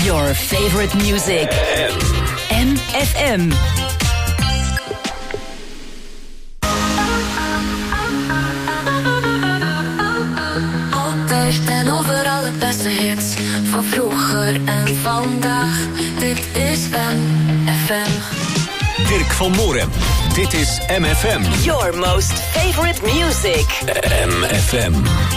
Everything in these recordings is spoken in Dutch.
Your favorite music. MFM. Altijd en overal het beste hits van vroeger en vandaag. Dit is MFM. Dirk van Moorem. Dit is MFM. Your most favorite music. MFM.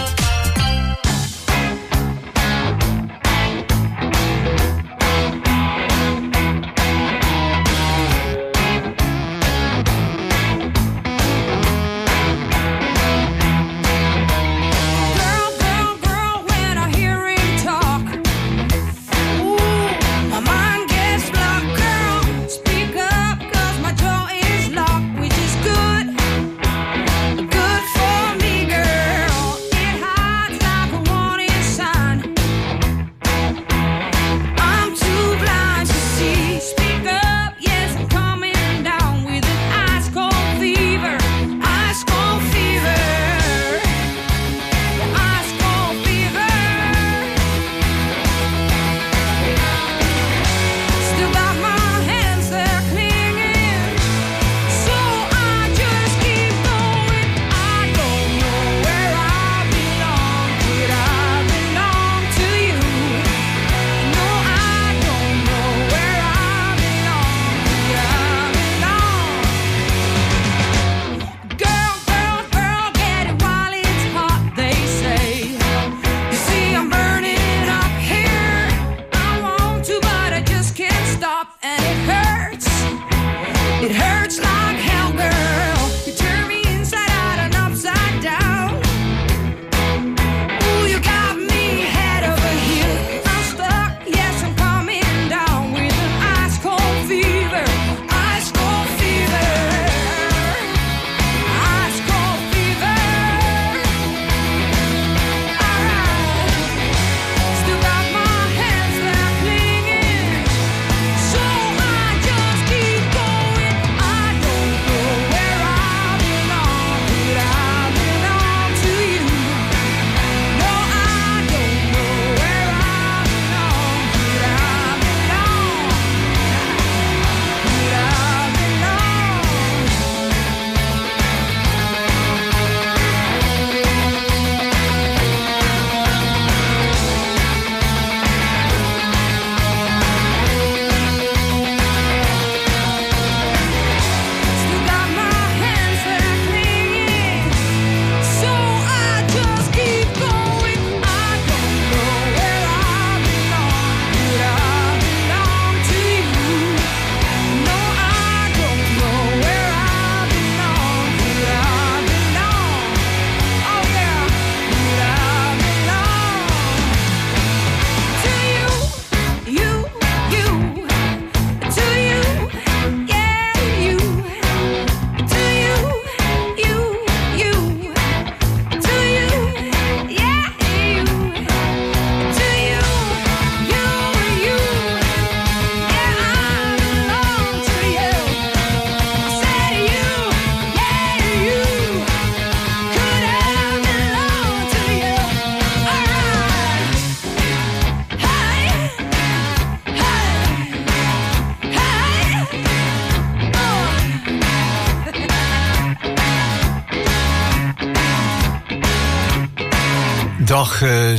Dag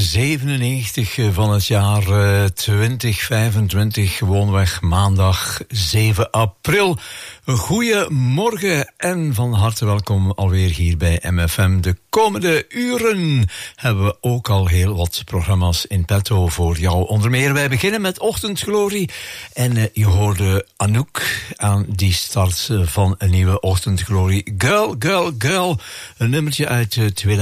97 van het jaar 2025, gewoonweg maandag 7 april. Goedemorgen en van harte welkom alweer hier bij MFM. De komende uren hebben we ook al heel wat programma's in petto voor jou. Onder meer, wij beginnen met Ochtendglorie. En je hoorde Anouk aan die start van een nieuwe Ochtendglorie. Girl, Girl, Girl. Een nummertje uit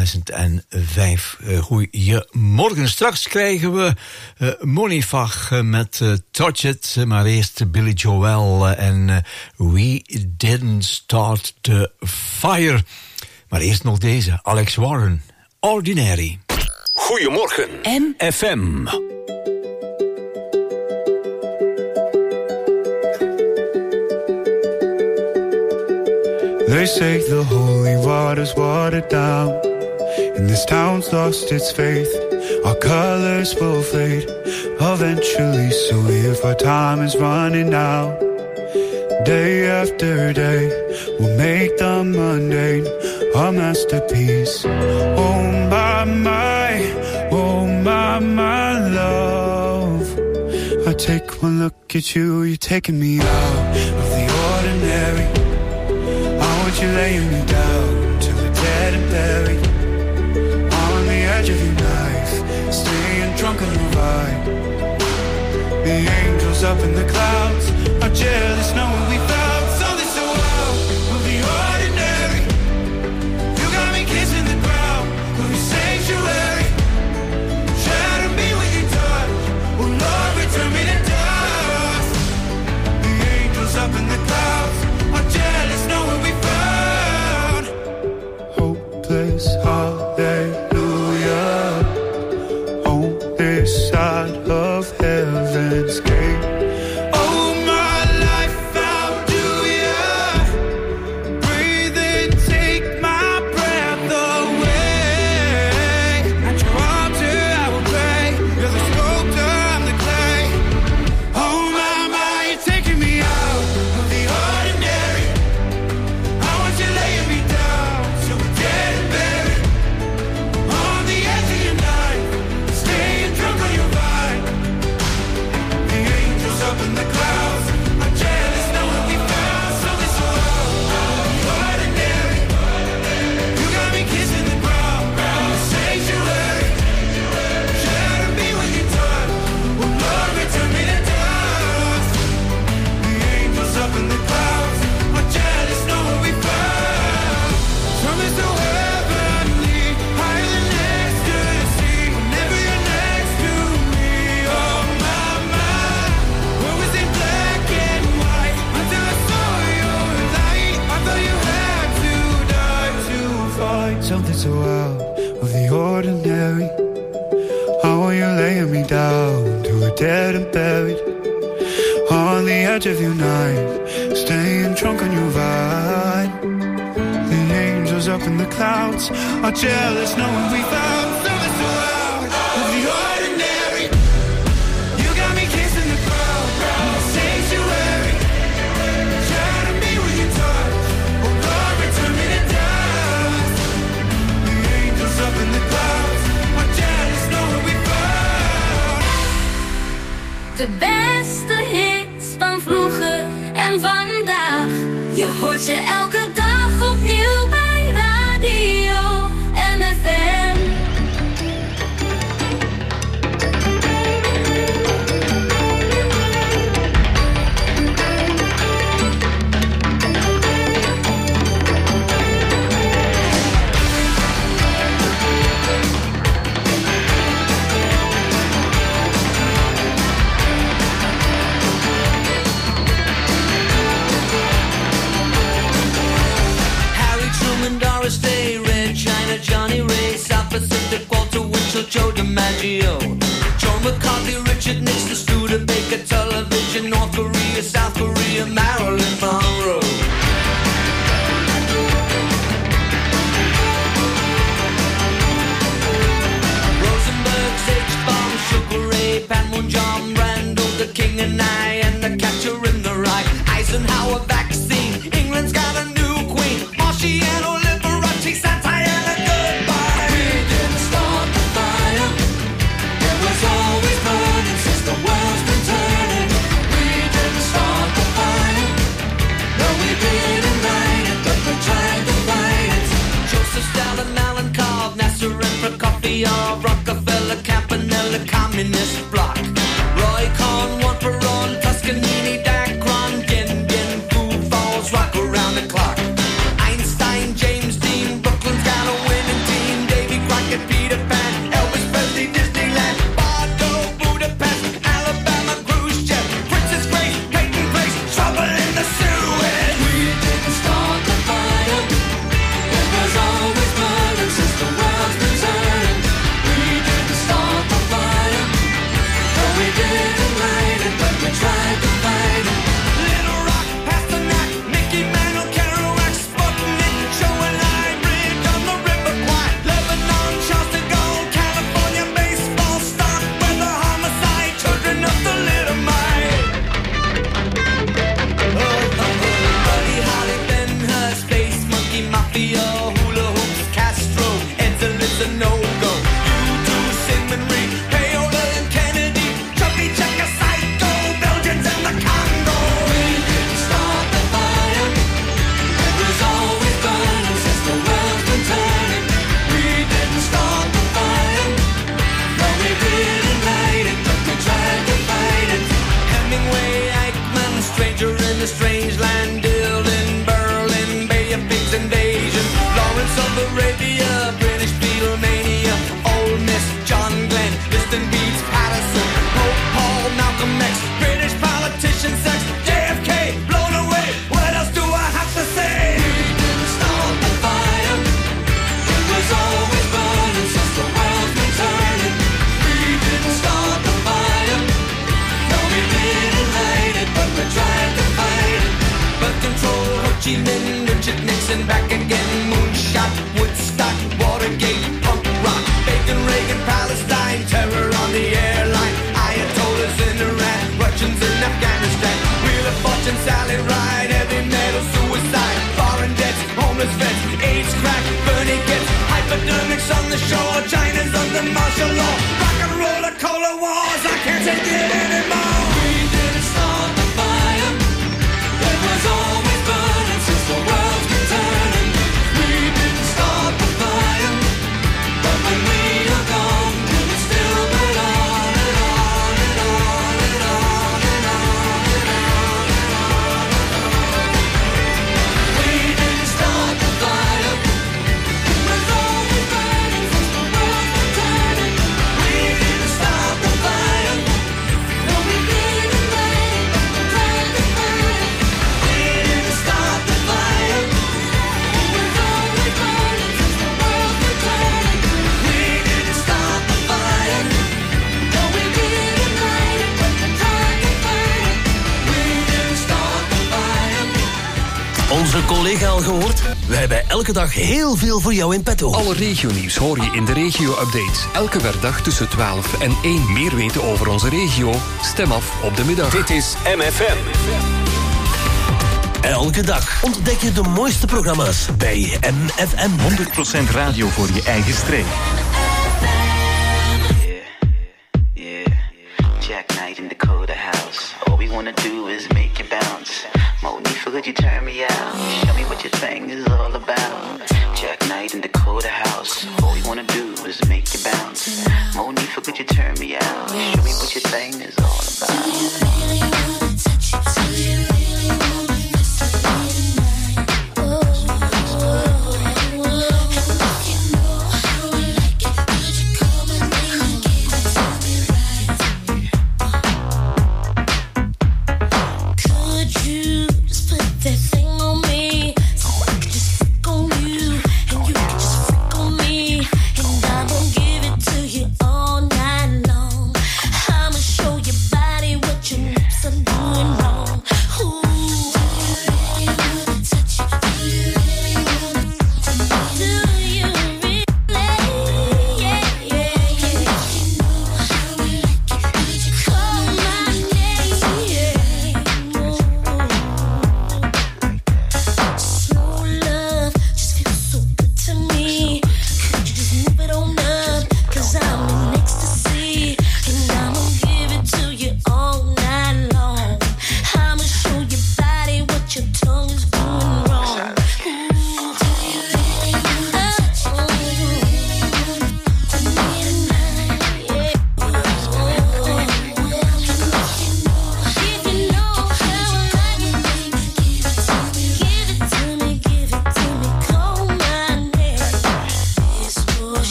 2005. Goedemorgen. Straks krijgen we Monifag met Touch It. Maar eerst Billy Joel en We Didn't Start the Fire. Maar eerst nog deze, Alex Warren, Ordinary. Goedemorgen, MFM. They say the holy water's watered down, and this town's lost its faith. our colors will fade eventually. So if our time is running out, day after day, we'll make the mundane a masterpiece. Oh my, love. I take one look at you, you're taking me out of the ordinary. I want you laying me down till we're dead and buried. On the edge of your knife, staying drunk on your ride. The angels up in the clouds are jealous knowing we found something so out of the ordinary. You got me kissing the ground of your sanctuary. Shatter me with your touch, oh Lord, return me to dust. The angels up in the clouds are jealous knowing we found hopeless hallelujah on this side of heaven's gate. Oh my life, how do ya breathe and take my breath away? At your altar I will pray. You're the sculptor, I'm the clay. Oh my, you're taking me out of the ordinary. I want you laying me down so we're dead and buried. On the edge of your knife, staying drunk on your vine. The angels up in the clouds are jealous knowing we found something so out of the ordinary. You got me kissing the ground of the sanctuary. Shatter me with your touch, oh Lord, return me to dust. The angels up in the clouds are jealous knowing we found something so heavenly, higher than ecstasy. Whenever you're next to me, oh my, what was in black and white until I saw your light? I thought you had to die to find something so out of the ordinary. How are you laying me down to a dead and buried? On the edge of your knife, staying drunk on your vine. The angels up in the clouds are jealous knowing we found something so out of the ordinary. You got me kissing the ground of the sanctuary. Shatter me with your touch, oh Lord, return me to dust. The angels up in the clouds are jealous knowing we found. De beste hits van vroeger en vandaag. Je hoort ze elke dag opnieuw bij Radio MFM. Harry Truman, Doris Day, Red China, Johnny Ray, South Pacific, Walter Winchell, Joe DiMaggio, Joe McCarthy, Richard Nixon, Studebaker, Television, North Korea, South Korea, Marilyn Monroe. Rosenberg, H-Bomb, Sugar Ray, Panmunjom, Randall, the King and I, and the Catcher in the Rye. Eisenhower vaccine, England's got a new queen. Marciano, Liberace, Santana, goodbye. We didn't start the fire. It was always burning since the world's been turning. We didn't start the fire. No, we didn't light it, but we tried to fight it. Joseph Stalin, Alan Cobb, Nasser and Prokofiev, Rockefeller, Campanella, Communist Bloc. Roy Cohn, one for all, Toscanini, Dacron, Din Din, Foo Falls, rock around the clock. Einstein, James Dean, Brooklyn's got a winning team. Davy Crockett, Peter Pan, Elvis Presley, Disneyland, Bardo, Budapest, Alabama, Khrushchev, Princess Grace, Peyton Place, trouble in the Suez. We didn't start the fire. It was always burning since the world's been turning. We didn't start the fire. No, it's a no-go. U2, Sigmund Reed, Paola and Kennedy, Chubby Checker, Psycho, Belgians and the Congo. We didn't start the fire, it was always burning since the world's been turning. We didn't start the fire, no we didn't light it, but we tried to fight it. Hemingway, Eichmann, stranger in a strange land, Dylan, Berlin, Bay of Pigs invasion, Lawrence of Arabia, British Beatlemania, Ole Miss, John Glenn, Liston Beats, Patterson, Pope Paul, Malcolm X, British politician, sex, JFK, blown away. What else do I have to say? We didn't start the fire, it was always burning since the world's been turning. We didn't start the fire, no we didn't light it, but we tried to fight it. But control, Ho Chi Minh, Richard Nixon, back again, moonshot, Woodstock, Watergate, punk rock, Bacon, Reagan, Palestine, terror on the airline, Ayatollahs in Iran, Russians in Afghanistan, Wheel of Fortune, Sally Ride, heavy metal, suicide, foreign debts, homeless vets, AIDS, crack, Bernie gets, hypodermics on the shore, China's under martial law, rock and roller, cola wars, I can't take it anymore. We didn't start the fire, it was always burning since the world's been turning. We didn't start the fire, but when we are gone, will it still burn on and on and on and on and on and on and on and on. We didn't start the fire, it was always burning since the world's been turning. We didn't start the fire, no we didn't light it, but we tried to fight it. We didn't start the fire, it was always burning since the world's been turning. We didn't start the fire, no we didn't light it, but we tried to fight it. We didn't start the fire. Onze collega al gehoord? Wij hebben elke dag heel veel voor jou in petto. Alle regionieuws hoor je in de regio-updates. Elke werkdag tussen 12 en 1. Meer weten over onze regio? Stem af op de middag. Dit is MFM. Elke dag ontdek je de mooiste programma's bij MFM. 100% radio voor je eigen streek. Yeah, Jack Knight in Dakota House. All we wanna do is make you bounce. Monifa, could you turn me out? Show me what your thing is all about. Jack Knight in Dakota House. All we wanna do is make you bounce. Monifa, could you turn me out? Show me what your thing is all about. Do you really wanna touch it? Do you really wanna miss it tonight? Oh, and if you know how I like it, could you come and give it to me right? Could you just put that thing on me, so I could just freak on you, and you could just freak on me, and I won't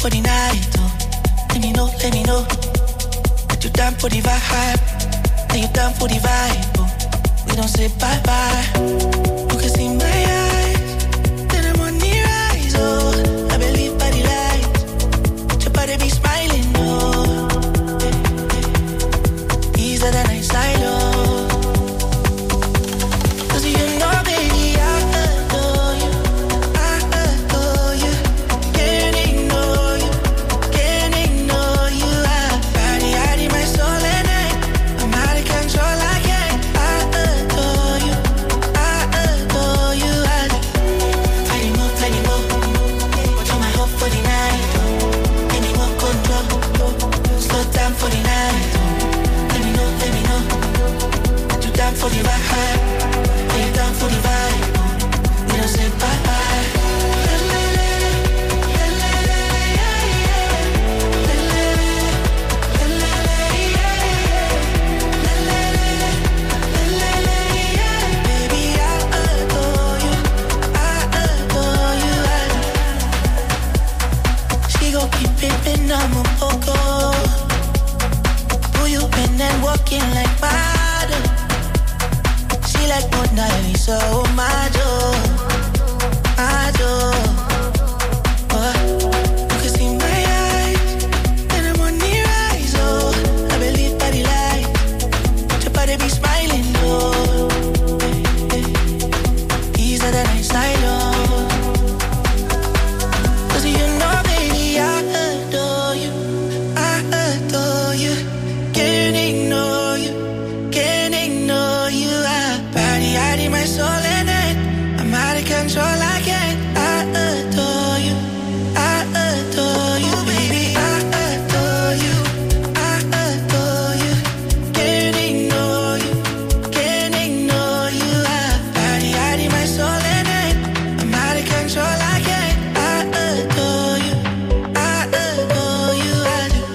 for the night, oh. Let me know that you down for the vibe. That you down for the vibe, oh. We don't say bye-bye. You can see my eyes, then I'm on the rise, oh. I believe by the light, your body be smiling, oh. Easier than I silo. Cause you know, baby, I adore you. I adore you. Can't ignore you. Can't ignore you. I need my soul and I'm out of control. I can't. I adore you. I adore you. I need more. Watch on my hope for the night. Any more control. Slow down for the night. Let me know. That you down for the vibe. Are you down for the vibe? We don't say bye-bye. Baby, I adore you. I adore you. She gon' keep pimpin', I'm a poco. Who you been and walking like model? She like Mona Lisa, oh my Joe. You can see my eyes, and I'm on the rise, oh. I believe by the light, your body be smiling, oh. Easier than I silo. Cause you know, baby, I adore you. I adore you. Can't ignore you. Can't ignore you. I need my soul in it. I'm out of control. I can't. I adore you. I adore you, baby. I adore you. I adore you. Can't ignore you. Can't ignore you. I need my soul in it. I'm out of control. I can't. I adore you. I adore you. I do.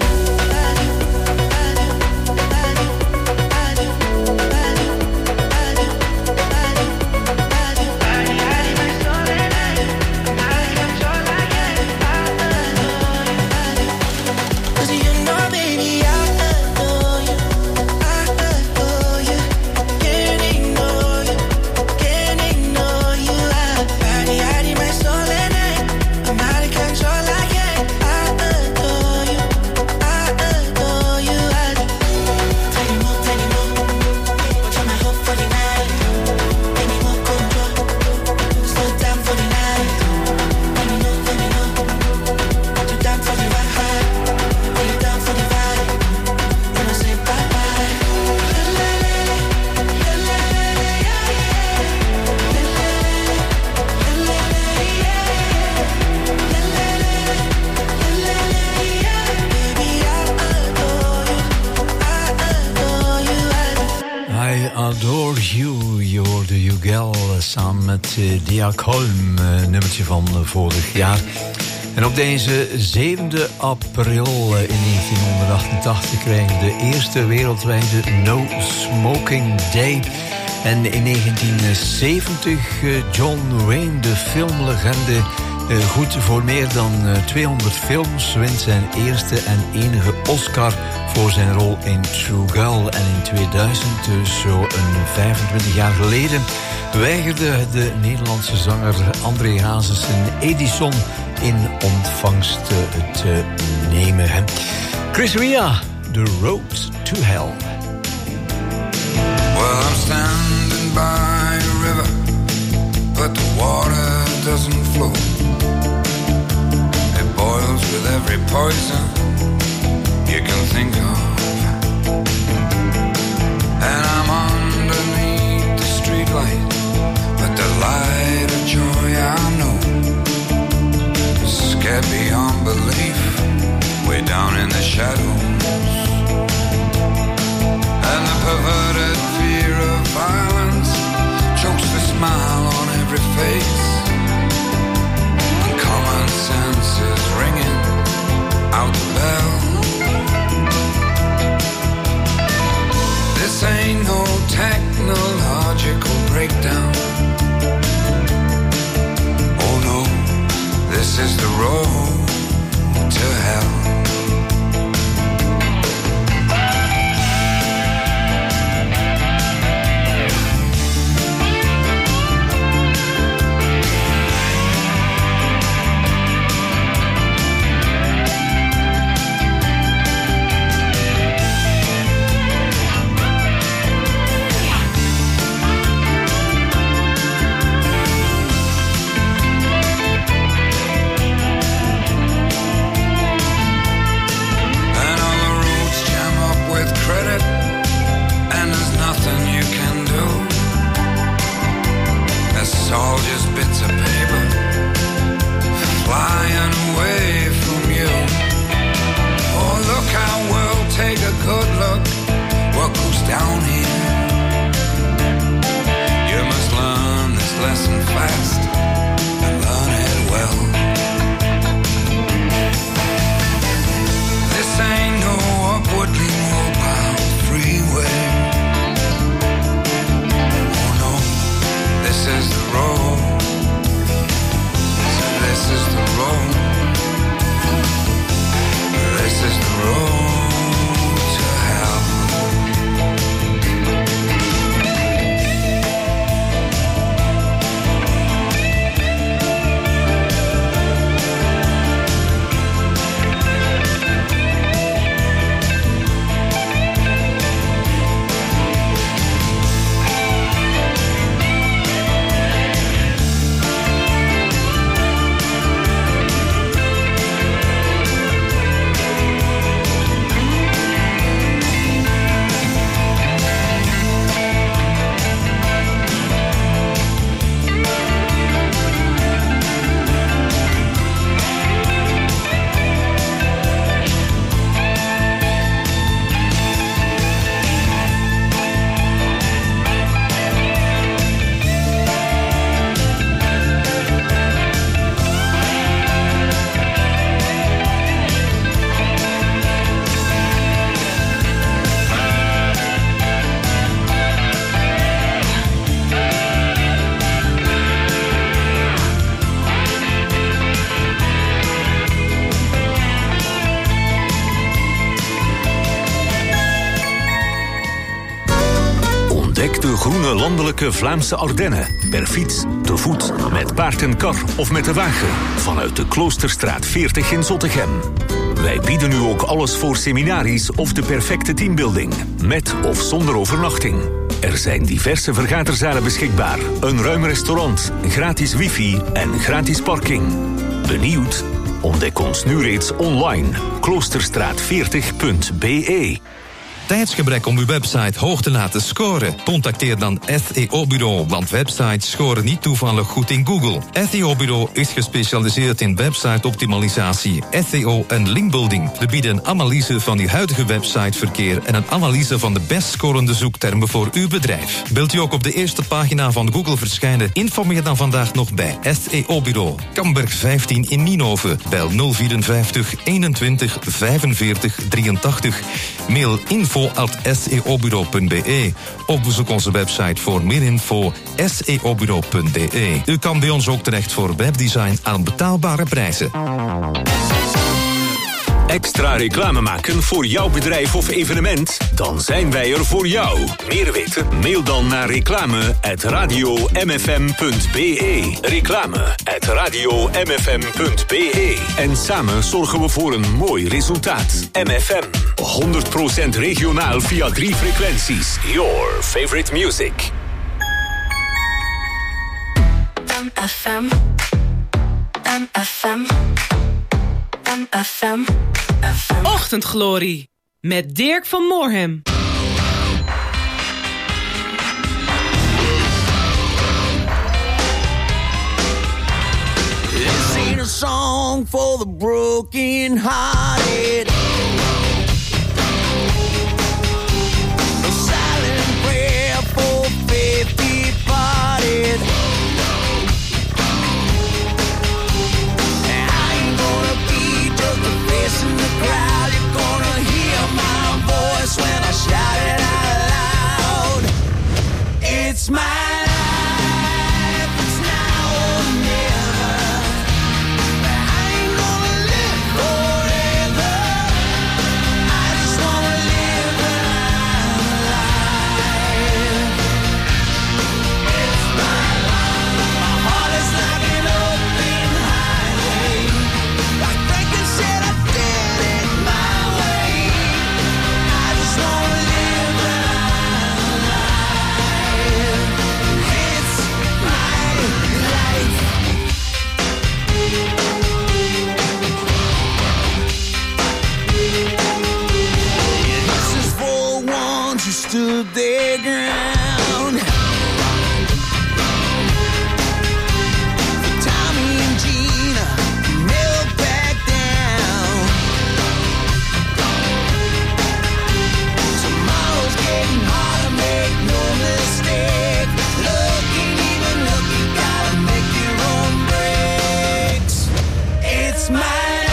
Cause you know, baby, I adore you. I adore you. Can't ignore you. Can't ignore you. I need my soul in it. I'm out of control. I can't. I adore you. I adore you. Tiny more. Watch on my hope for the night. Any more control. Slow down for the night. Let me know. You down for the vibe. Are you down for the vibe? We don't say bye-bye. Baby, I adore you. I adore you. I Adore You, je hoorde Hugel samen met Diak Holm, nummertje van vorig jaar. En op deze 7e april in 1988 krijgen we de eerste wereldwijde No Smoking Day. En in 1970 John Wayne, de filmlegende, goed voor meer dan 200 films, wint zijn eerste en enige Oscar voor zijn rol in True Girl. En in 2000, dus zo een 25 jaar geleden, weigerde de Nederlandse zanger André Hazes een Edison in ontvangst te nemen. Chris Ria, The Road to Hell. Well, I'm standing by a river, but the water doesn't flow. It boils with every poison you can think of. And I'm underneath the streetlight, but the light of joy I know is scared beyond belief, way down in the shadows. And the perverted fear of violence chokes the smile on every face, and common sense is ringing out the bell. This ain't no technological breakdown. Oh no, this is the road to hell. All just bits of paper flying away from you. Oh, look how we'll take a good look what goes down here. You must learn this lesson fast and learn it well. This ain't no upwardly mobile freeway. This is the road. So this is the road. This is the road to hell. Ontdek de groene landelijke Vlaamse Ardennen. Per fiets, te voet, met paard en kar of met de wagen. Vanuit de Kloosterstraat 40 in Zottegem. Wij bieden nu ook alles voor seminaries of de perfecte teambuilding. Met of zonder overnachting. Er zijn diverse vergaderzalen beschikbaar. Een ruim restaurant, gratis wifi en gratis parking. Benieuwd? Ontdek ons nu reeds online. Kloosterstraat40.be. Tijdsgebrek om uw website hoog te laten scoren? Contacteer dan SEO Bureau, want websites scoren niet toevallig goed in Google. SEO Bureau is gespecialiseerd in website-optimalisatie, SEO en linkbuilding. We bieden een analyse van uw huidige websiteverkeer en een analyse van de best scorende zoektermen voor uw bedrijf. Wilt u ook op de eerste pagina van Google verschijnen? Informeer dan vandaag nog bij SEO Bureau. Kamberg 15 in Nienhoven. Bel 054 21 45 83. Mail info@seobureau.be. Ook bezoek onze website voor meer info seobureau.be. U kan bij ons ook terecht voor webdesign aan betaalbare prijzen. Extra reclame maken voor jouw bedrijf of evenement? Dan zijn wij er voor jou. Meer weten? Mail dan naar reclame@radiomfm.be. Reclame@radiomfm.be. En samen zorgen we voor een mooi resultaat. MFM. 100% regionaal via 3 frequenties. Your favorite music. MFM. MFM. MFM. Ochtendglorie met Dirk van Moorhem. This ain't a song for the broken-hearted. A silent prayer for faith departed. In the crowd, you're gonna hear my voice when I shout it out loud. It's my life, it's now or never. I ain't gonna live for playground. Tommy and Gina never back down. Tomorrow's getting harder, make no mistake. Looking, even looking, gotta make your own breaks. It's my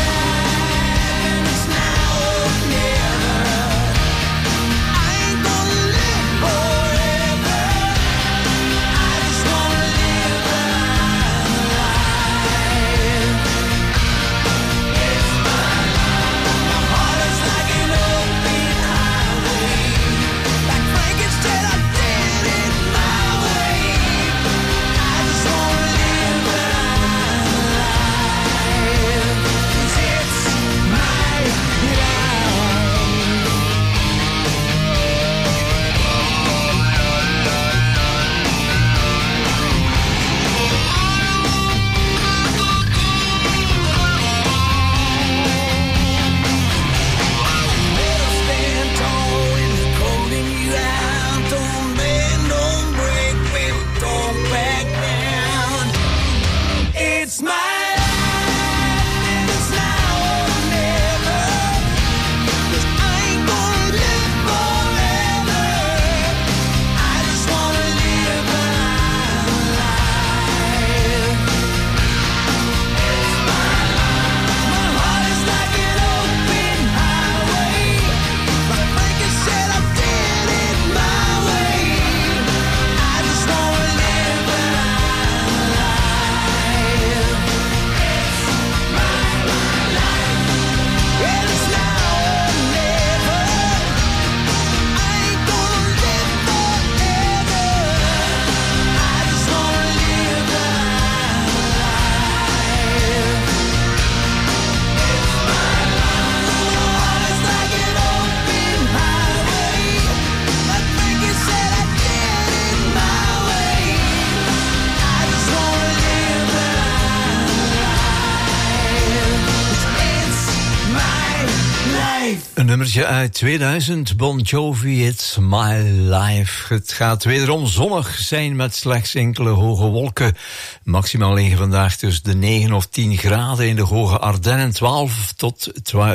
Een nummertje uit 2000, Bon Jovi, It's My Life. Het gaat wederom zonnig zijn met slechts enkele hoge wolken. Maximaal liggen vandaag tussen de 9 of 10 graden in de hoge Ardennen, 12 tot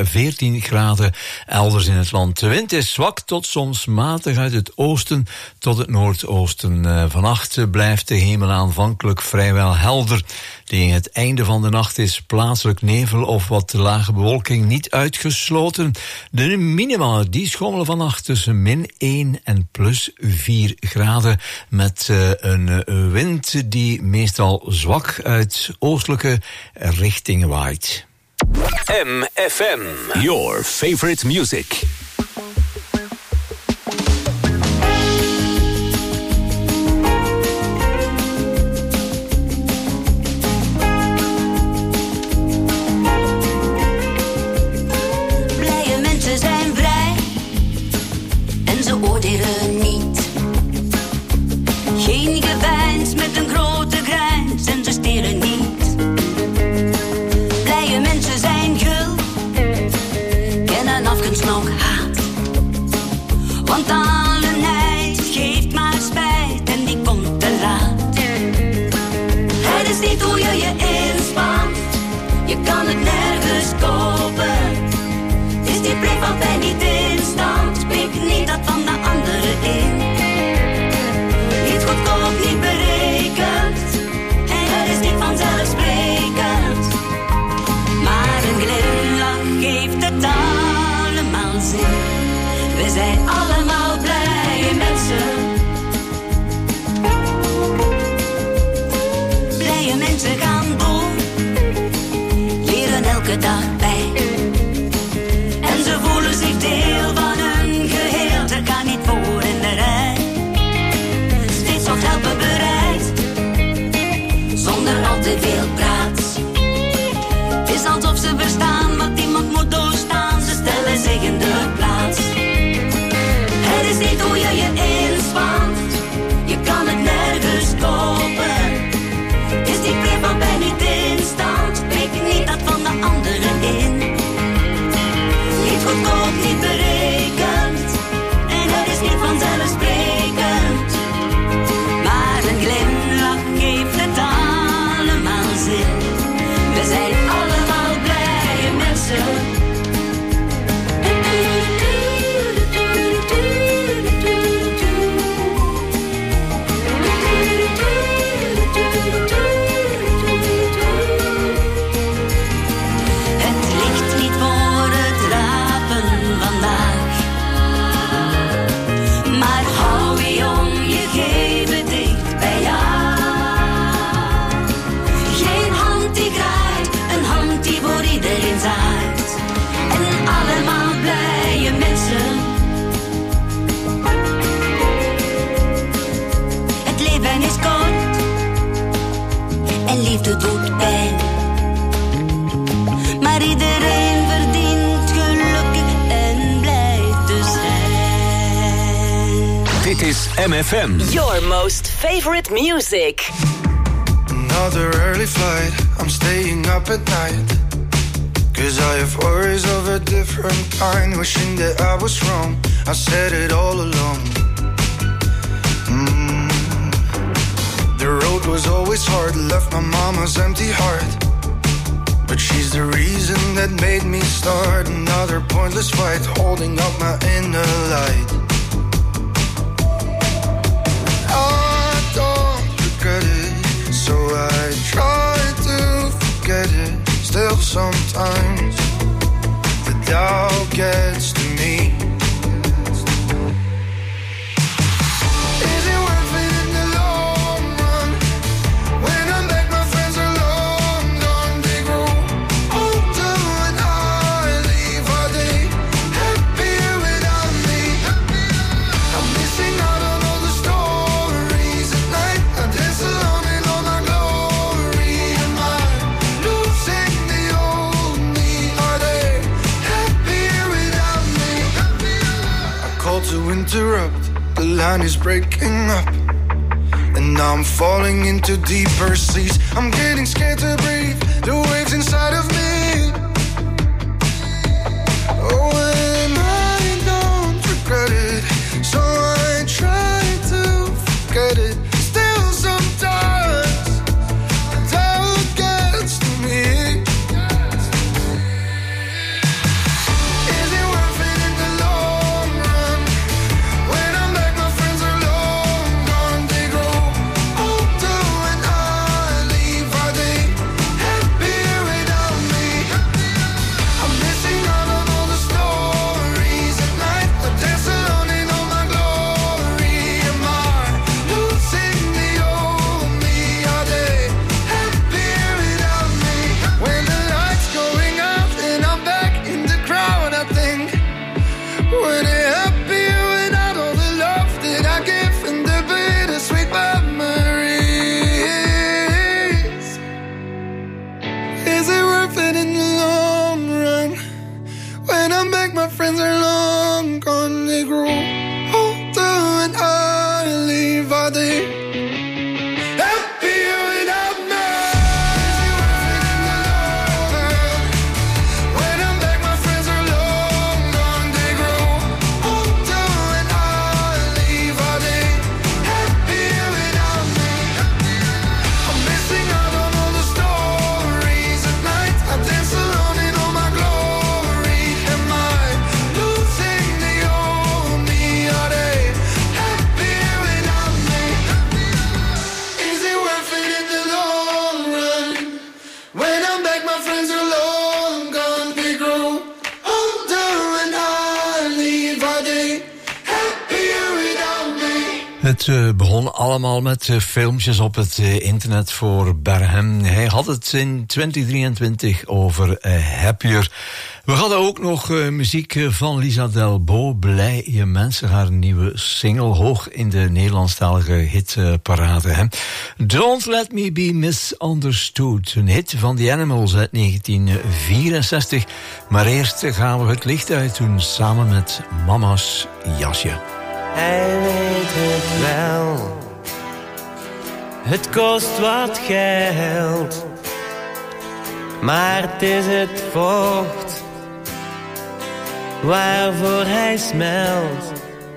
14 graden elders in het land. De wind is zwak tot soms matig uit het oosten tot het noordoosten. Vannacht blijft de hemel aanvankelijk vrijwel helder. Tegen het einde van de nacht is plaatselijk nevel of wat lage bewolking niet uitgesloten. De minima die schommelen vannacht tussen -1 en +4 graden. Met een wind die meestal zwak uit oostelijke richting waait. MFM, your favorite music. Oordelen niet. Geen gewijns met een grote grijns en ze stelen niet. Blije mensen zijn gul, kennen afgunst nog haat. Want alle nijd geeft maar spijt en die komt te laat. Het is niet hoe je je inspant, je kan het nergens kopen. Het is die blik van bij niet in stand, pik niet dat van de anderen in. Niet goedkoop, niet berekend, en het is niet vanzelfsprekend. Maar een glimlach geeft het allemaal zin. We zijn allemaal blije mensen. Blije mensen gaan door, leren elke dag bij. En ze voelen zich deel van een geheel, ze gaan niet voor in de rij. Steeds wat helpen bereid, zonder al te veel praat. Het is alsof ze verstaan wat iemand moet doorstaan, ze stellen zich in de plaats. Het is niet hoe je je inspant, je kan het nergens kopen. Het is die prik van bij niet in stand, prik niet dat van de anderen in. is MFM. Your most favorite music. Another early flight, I'm staying up at night. 'Cause I have worries of a different kind. Wishing that I was wrong, I said it all along. The road was always hard, left my mama's empty heart. But she's the reason that made me start another pointless fight, holding up my inner light. I don't regret it, so I try to forget it. Still sometimes the doubt gets to me. Is it worth it in the long run? When I'm back, my friends are long gone. They grow older when I leave. Are they happier without me? I'm missing out on all the stories at night. I dance alone in all my glory. Am I losing the old me? Are they happier without me? I call to interrupt. The line is breaking up, and now I'm falling into deeper seas. I'm getting scared to breathe, the waves inside of me. Oh, and I don't regret it, so I try to forget it. Still sometimes the doubt gets to me. Is it worth it in the long run? When I'm back, my friends are long gone. They grow older when I leave. Are they happier without me? I'm missing out on all the stories at night. I dance alone in all my glory. Am I losing the old me? Are they happier without me? When the lights going out and I'm back in the crowd, I think, were they happier without all the love that I give and the bittersweet memories? Is it worth it in the long run? When I'm back, my friends are long gone. They grow older when I leave. Are they happier without me? Is it worth it in the long run? When I'm back, my friends are long gone. They grow older when I leave. Are they happier without me? I'm missing out on all the stories at night. I dance alone in all my glory. Am I losing the old me? Are they happier without me? Is it worth it in the long run? When I'm back, my friends are long gone. They grow older when I leave. Are they happier without me? Het begon allemaal met filmpjes op het internet voor Berhem. Hij had het in 2023 over Happier. We hadden ook nog muziek van Lisa Delbo, Blij je mensen, haar nieuwe single, hoog in de Nederlandstalige hitparade. Hè. Don't Let Me Be Misunderstood, een hit van The Animals uit 1964. Maar eerst gaan we het licht uit doen samen met Mama's Jasje. Hij weet het wel, het kost wat geld, maar het is het vocht waarvoor hij smelt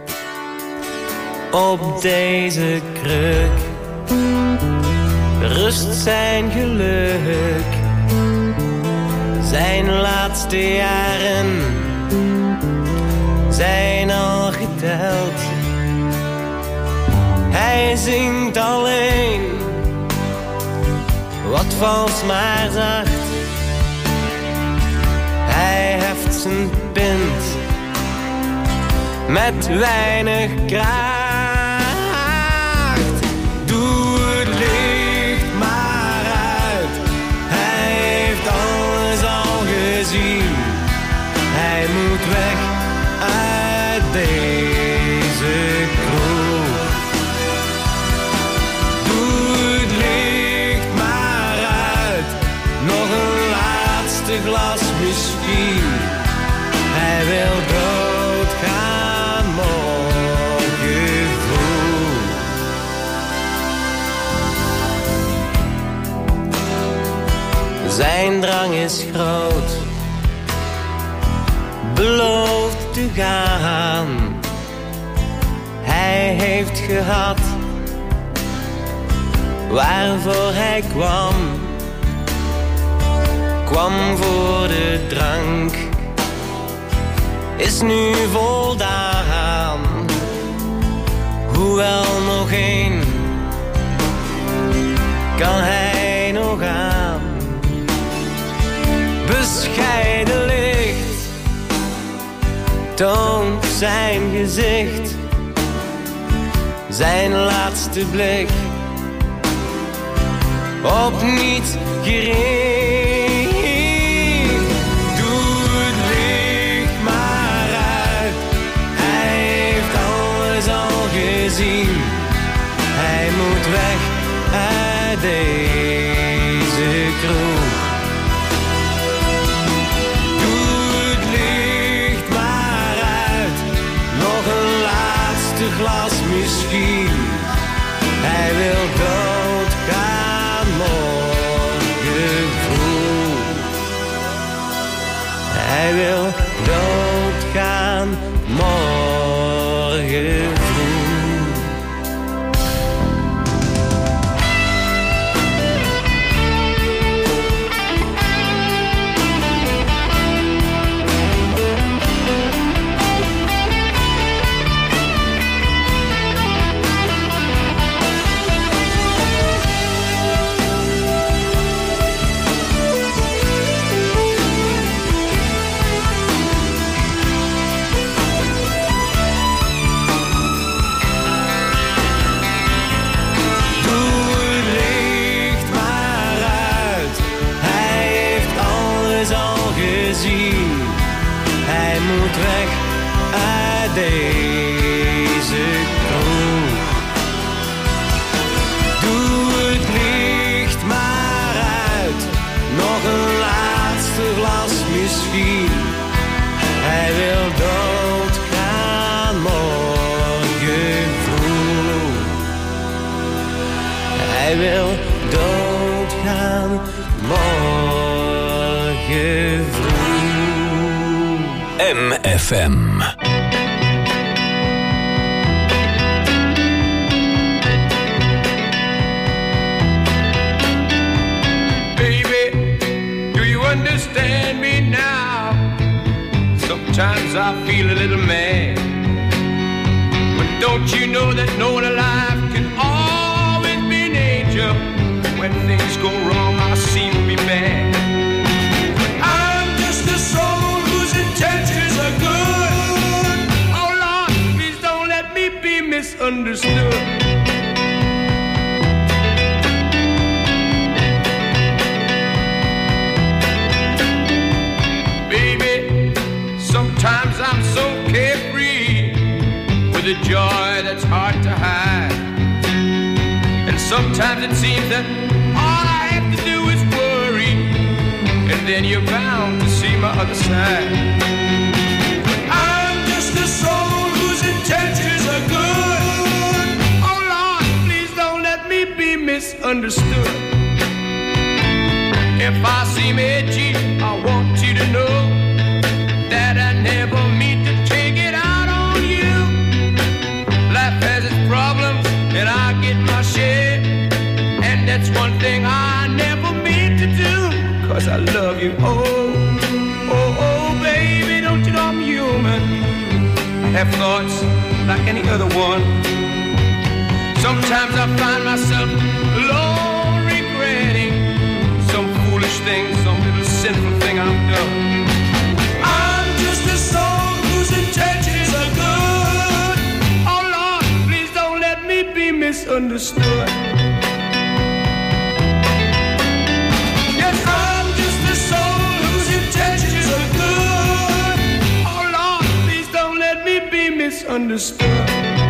op deze kruk. Rust zijn geluk, zijn laatste jaren zijn al geteld. Hij zingt alleen, wat vals maar zacht. Hij heft zijn pint met weinig kracht. Doe het licht maar uit, hij heeft alles al gezien. Hij moet weg uit deze kroeg. Doe het licht maar uit, nog een laatste glas misschien. Hij wil doodgaan morgen zijn drang is groot. Belooft te gaan. Hij heeft gehad waarvoor hij kwam. Kwam voor de drank, is nu voldaan. Hoewel nog één kan hij nog aan. Bescheiden licht toont zijn gezicht, zijn laatste blik op niets gericht. Doe het licht maar uit, hij heeft alles al gezien. Hij moet weg uit deze kroeg. Doe het licht maar uit, nog een laatste glas misschien. Hij wil doodgaan morgen vroeg. Hij wil doodgaan morgen vroeg. Hij moet weg uit deze kroeg. Doe het licht maar uit, nog een laatste glas misschien. Hij wil doodgaan morgen vroeg. Hij wil doodgaan morgen vroeg. MFM. Baby, do you understand me now? Sometimes I feel a little mad, but don't you know that no one alive can always be an angel? When things go wrong, I seem to be bad. But I'm just a soul whose intentions are good. Oh Lord, please don't let me be misunderstood. Baby, sometimes I'm so carefree with a joy that's hard to hide. And sometimes it seems that all I have to do is worry, and then you're bound to see my other side. But I'm just a soul whose intentions are good. Oh Lord, please don't let me be misunderstood. If I seem edgy, I want you to know that I never mean to take it out on you. Life has its problems, and I get my share. And that's one thing I never mean to do, 'cause I love you. Oh, oh, oh, baby, don't you know I'm human? I have thoughts like any other one. Sometimes I find myself alone regretting some foolish thing, some little sinful thing I've done. I'm just a soul whose intentions are good. Oh Lord, please don't let me be misunderstood. Yes, I'm just a soul whose intentions are good. Oh Lord, please don't let me be misunderstood.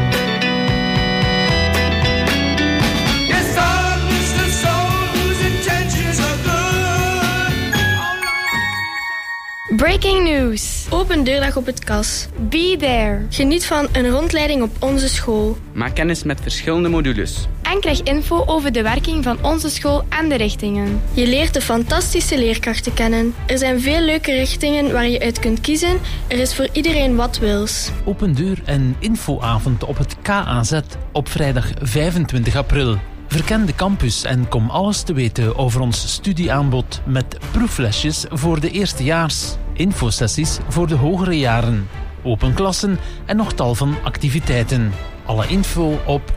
Yes, I'm just a soul whose intentions are good. Breaking news. open deurdag op het KAS. Be there. Geniet van een rondleiding op onze school. Maak kennis met verschillende modules. En krijg info over de werking van onze school en de richtingen. Je leert de fantastische leerkrachten kennen. Er zijn veel leuke richtingen waar je uit kunt kiezen. Er is voor iedereen wat wils. Open deur en infoavond op het KAZ op vrijdag 25 april. Verken de campus en kom alles te weten over ons studieaanbod met proeflesjes voor de eerstejaars, infosessies voor de hogere jaren, open klassen en nog tal van activiteiten. Alle info op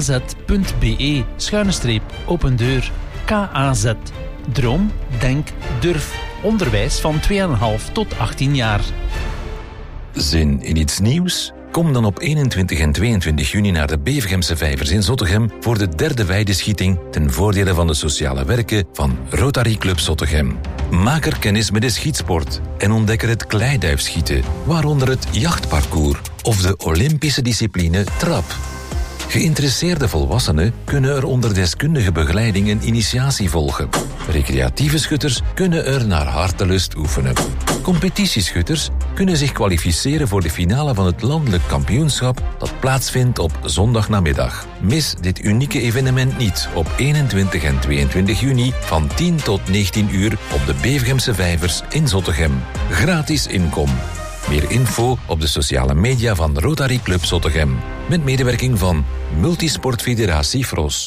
kaz.be/open deur. KAZ. Droom, denk, durf. Onderwijs van 2,5 tot 18 jaar. Zin in iets nieuws? Kom dan op 21 en 22 juni naar de Bevergemse Vijvers in Zottegem voor de 3e weideschieting ten voordele van de sociale werken van Rotary Club Zottegem. Maak er kennis met de schietsport en ontdek er het kleiduifschieten, waaronder het jachtparcours of de Olympische discipline trap. Geïnteresseerde volwassenen kunnen er onder deskundige begeleiding een initiatie volgen. Recreatieve schutters kunnen er naar hartelust oefenen. Competitieschutters kunnen zich kwalificeren voor de finale van het landelijk kampioenschap dat plaatsvindt op zondagnamiddag. Mis dit unieke evenement niet op 21 en 22 juni van 10 tot 19 uur op de Bevergemse Vijvers in Zottegem. Gratis inkom. Meer info op de sociale media van Rotary Club Zottegem. Met medewerking van Multisport Federatie Fros.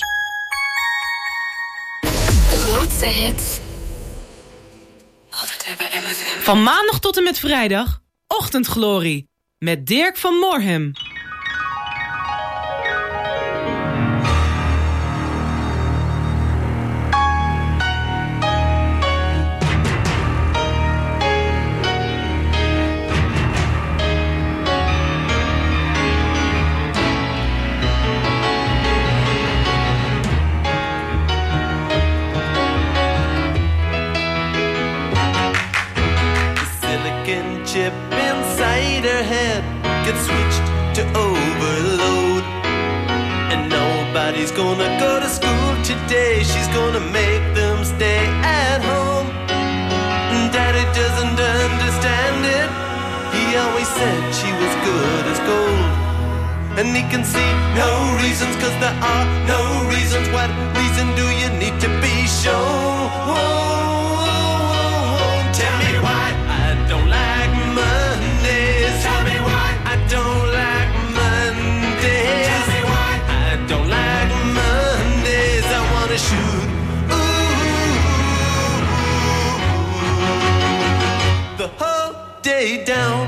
Grootste hits. Van maandag tot en met vrijdag, Ochtendglorie. Met Dirk van Moorhem. Chip inside her head gets switched to overload, and nobody's gonna go to school today. She's gonna make them stay at home. Daddy doesn't understand it. He always said she was good as gold, and he can see no reasons, 'cause there are no reasons. What reason do you need to be shown? Tell me why I don't like Mondays. Tell me why I don't like Mondays. Tell me why I don't like Mondays. I wanna shoot the whole day down.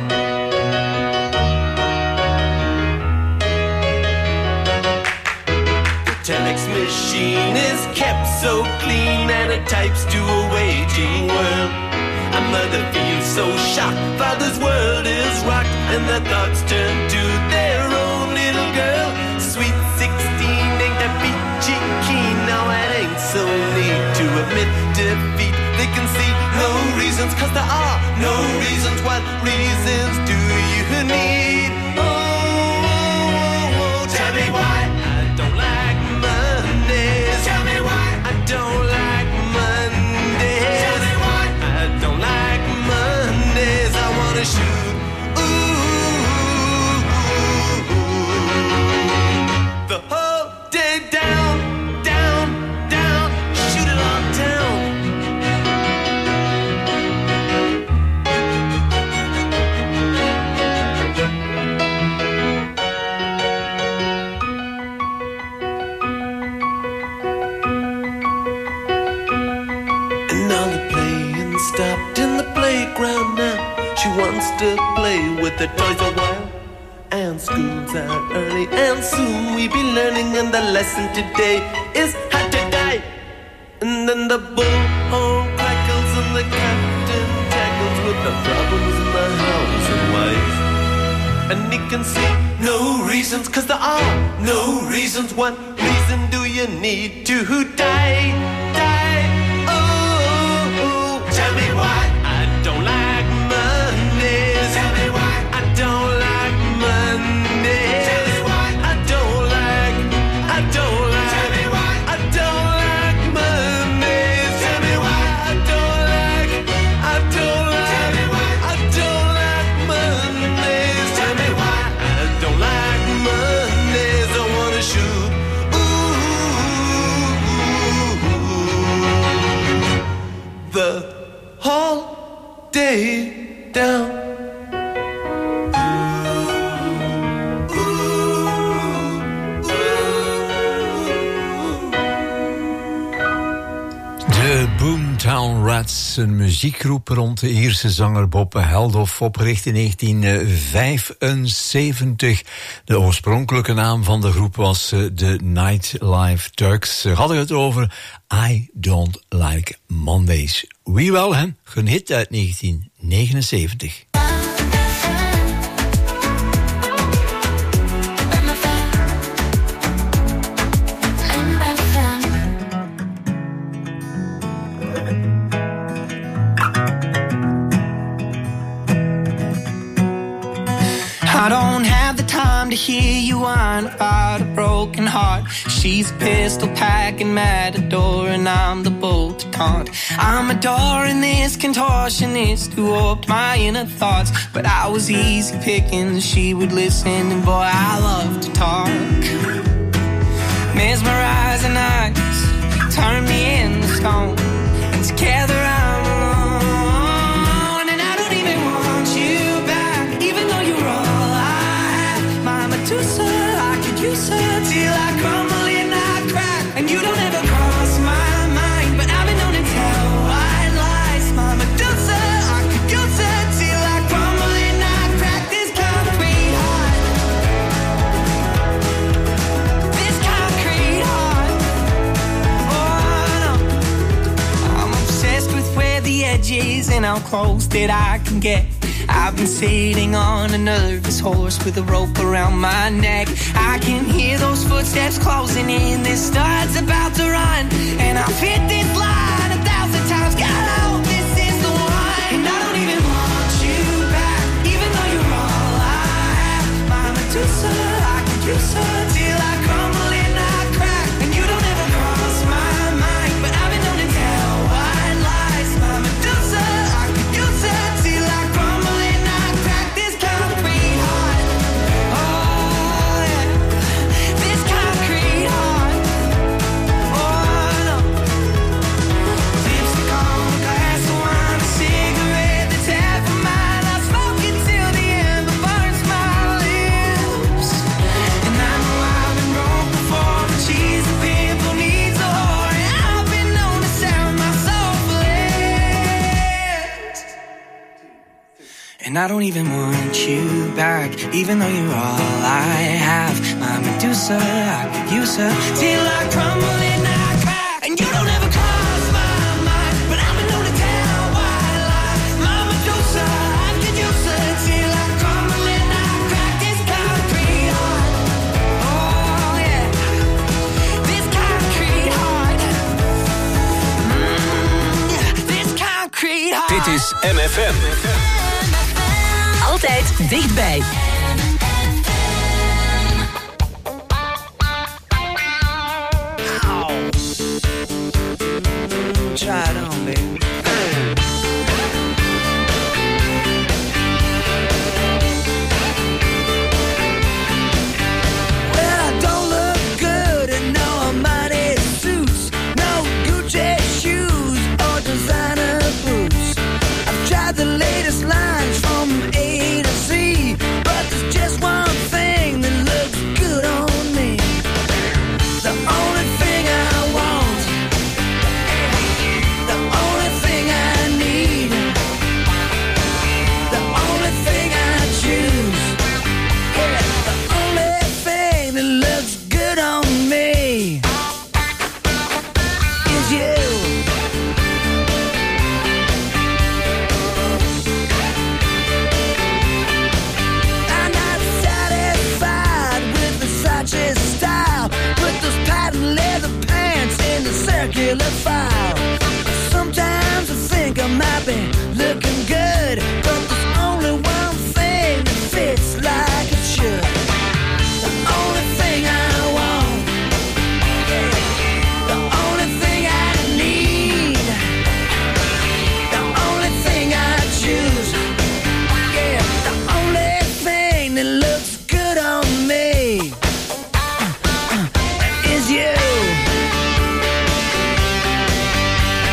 The telex machine is kept so clean, and it types to a waging world. A mother feels so shocked, father's world is rocked, and their thoughts turn to their own little girl. Sweet 16 ain't that peachy keen, now it ain't so neat to admit defeat. They can see no reasons, 'cause there are no reasons. What reasons do you need? Tell me why I don't like Mondays. Tell me why I don't like Mondays. Tell me why I don't like Mondays. I wanna shoot the whole day down, down, down. Shoot it all down. And all the playing stopped in the playground now. She wants to play with the toys a while. And school's out early, and soon we be learning. And the lesson today is how to die. And then the bullhorn crackles, and the captain tackles with the problems in the house and wife. And he can see no reasons, 'cause there are no reasons. What reason do you need to die? Die. Oh, tell me why I don't like Mondays. Tell me why I don't like Mondays. Tell me why I don't like. Tell me why I don't like Mondays. Tell me why I don't like. Tell me why I don't like Town Rats, een muziekgroep rond de Ierse zanger Bob Geldof, opgericht in 1975. De oorspronkelijke naam van de groep was de Nightlife Turks. Ze hadden het over I Don't Like Mondays. Wie wel, hè? Een hit uit 1979. I don't have the time to hear you whine about a broken heart. She's a pistol packing matador and I'm the bull to taunt. I'm adoring this contortionist who warped my inner thoughts, but I was easy picking, she would listen, and boy, I love to talk. Mesmerizing eyes turn me into stone, and together I'm alone, and I don't even want you back, even though you're all Medusa, I could use her till I crumble and I crack. And you don't ever cross my mind, but I've been known to tell white lies. My Medusa, I could use her till I crumble and I crack. This concrete heart, this concrete heart. Oh no, I'm obsessed with where the edge is and how close that I can get. I've been sitting on a nervous horse with a rope around my neck. I can hear those footsteps closing in. This star's about to run, and I've hit this line 1,000 times. God, I hope this is the one. And I don't even want you back, even though you're all I have. My Medusa, I could use her till I crumble and I crack. And you don't ever cross my mind, but I've been known to tell white lies. My Medusa, I could use her till I crumble. And I don't even want you back, even though you're all I have. My Medusa, I could use her till I crumble and I crack. And you don't ever cross my mind, but I've been known to tell white lies. My Medusa, I could use her till I crumble and I crack. This concrete heart, oh yeah, this concrete heart, yeah, this concrete heart. Dit is MFM. Altijd dichtbij. Try it on, baby. Well, I don't look good in no money suits, no Gucci shoes or designer boots. I've tried the latest lines from A to Z, but there's just one thing that looks good on me. The only thing I want, the only thing I need, the only thing I choose, yeah, the only thing that looks good on me is you. I'm not satisfied with Versace style. Put those patent leather pants in the circular file. Sometimes I think I might be looking good, but there's only one thing that fits like it should. The only thing I want, yeah, the only thing I need, the only thing I choose, yeah, the only thing that looks good on me is you.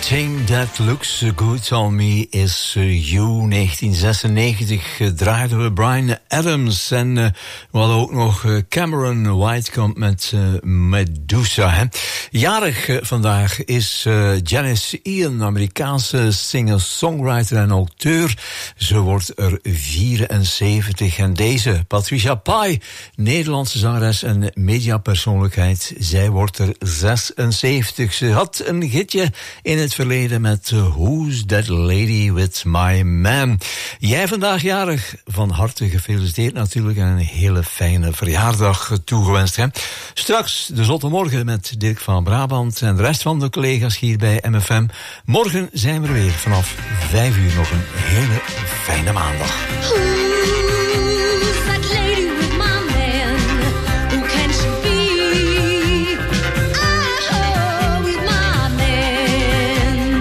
Everything That Looks Good On Me Is You. 1996 draaiden we Bryan Adams en we hadden ook nog Cameron Whitecomb met Medusa. Hè. Jarig vandaag is Janice Ian, Amerikaanse singer-songwriter en auteur. Ze wordt er 74 en deze Patricia Pai, Nederlandse zangeres en mediapersoonlijkheid, zij wordt er 76. Ze had een hitje in het verleden met Who's That Lady With My Man. Jij vandaag jarig, van harte gefeliciteerd natuurlijk en een hele fijne verjaardag toegewenst. Hè. Straks de Zotte Morgen met Dirk van Brabant en de rest van de collega's hier bij MFM. Morgen zijn we er weer vanaf 5 uur. Nog een hele fijne maandag. Who's that lady with my man? Who can she be? Oh, with my man.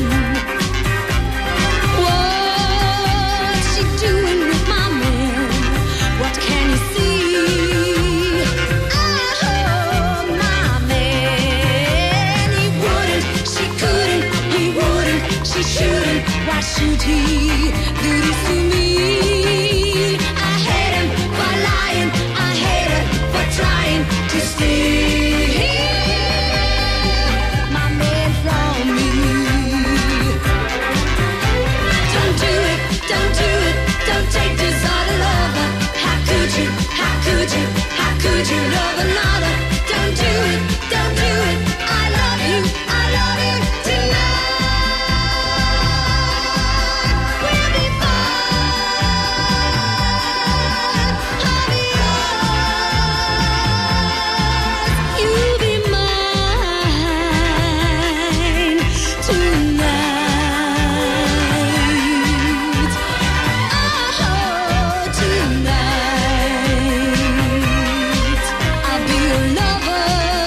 What's she doing with my man? What can you see? Oh, my man. He wouldn't, she couldn't, he wouldn't, she shouldn't. Why should he do this to me? I hate him for lying, I hate her for trying to steal my man from me. Don't do it, don't do it, don't take this other lover. How could you, how could you, how could you love another? Don't do it, don't do it, I love you tonight. We'll be you'll be mine tonight. Oh, tonight. I'll be your lover.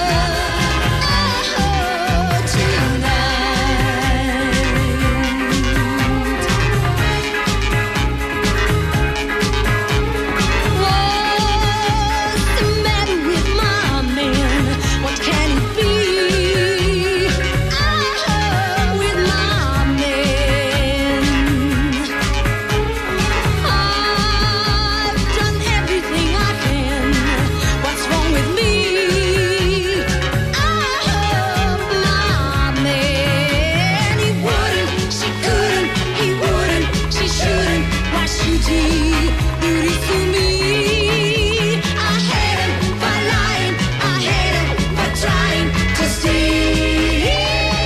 Oh, tonight. What's the matter with my man? What can it be? Oh, with my man. I've done everything I can. What's wrong with me? Oh, my man. He wouldn't, she couldn't, he wouldn't, she shouldn't. Why should he do this to me? I hate him for lying, I hate him for trying to steal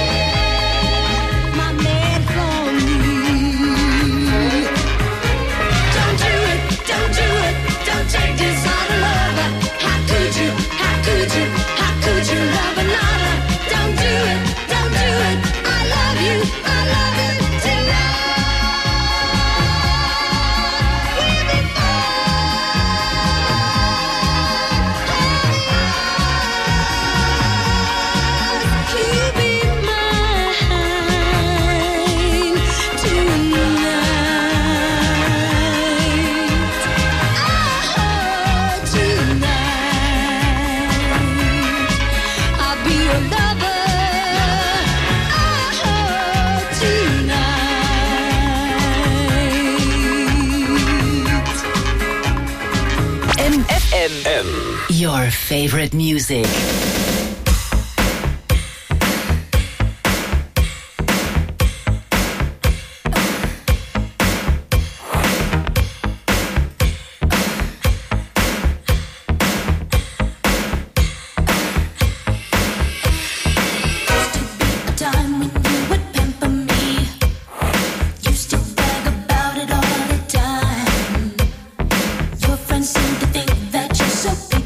my man from me. Don't do it, don't do it, don't take this other lover. How could you, how could you, how could you love another? Don't do it, don't do it, I love you tonight. We'll be you'll be mine tonight. Oh, tonight. I'll be your lover. Oh, tonight. MFM. Your favorite music. A time when you would pamper me. Used to brag about it all the time. Your friends seem to think that you're so